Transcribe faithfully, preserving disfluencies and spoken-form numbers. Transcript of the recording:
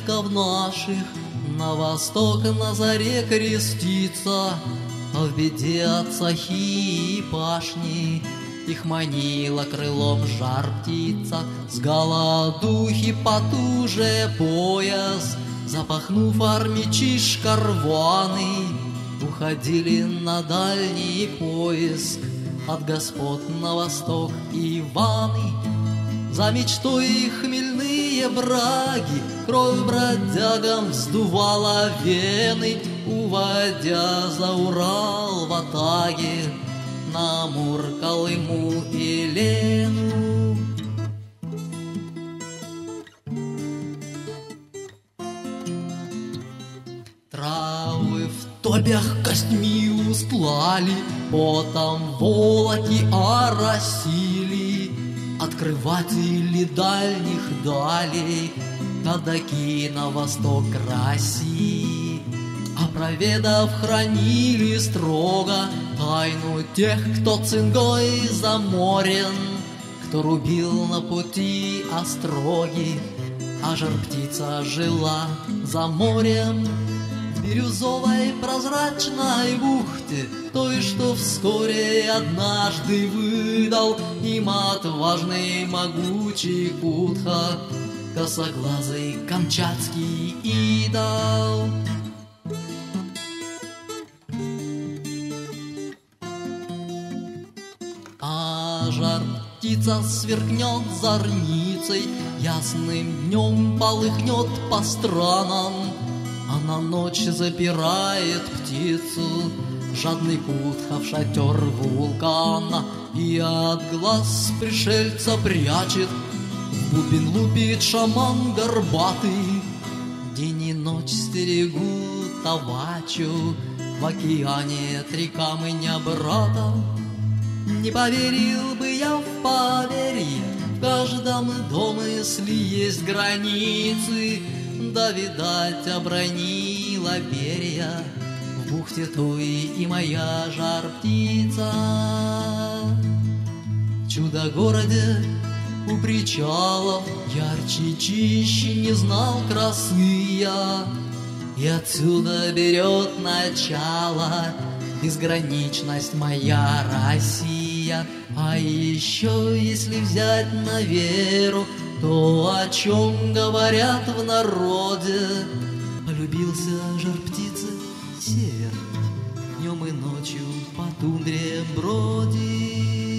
предков наших на восток на заре креститься, а в беде от сахи и пашни их манила крылом жар птица. С голодухи потуже пояс, запахнув армячишка рваный, уходили на дальний поиск от господ на восток Иваны. За мечтой хмельные браги кровь бродягам вздувала вены, уводя за Урал в атаге на Амур, Колыму и Лену. Травы в тобях костьми устлали, потом волоки оросили открыватели дальних далей, ходаки на восток России. А проведав хранили строго тайну тех, кто цингой заморен, кто рубил на пути остроги, а жар-птица жила за морем в бирюзовой прозрачной бухте, той, что вскоре однажды выдал им отважный могучий Кутха, косоглазый камчатский идол. А жар-птица сверкнет зорницей, ясным днем полыхнет по странам, а на ночь запирает птицу жадный Кутха в шатер вулкана, и от глаз пришельца прячет, в бубен лупит шаман горбатый. День и ночь стерегут Авачу, в океане три камня брата. Не поверил бы я в поверье, в каждом домысле есть границы, да, видать, обронила перья в бухте той и моя жар-птица. В чудо-городе у причалов ярче, чище не знал красы я, и отсюда берет начало безграничность моя Россия. А еще, если взять на веру то, о чем говорят в народе, полюбился жар-птице север, днем и ночью по тундре бродит.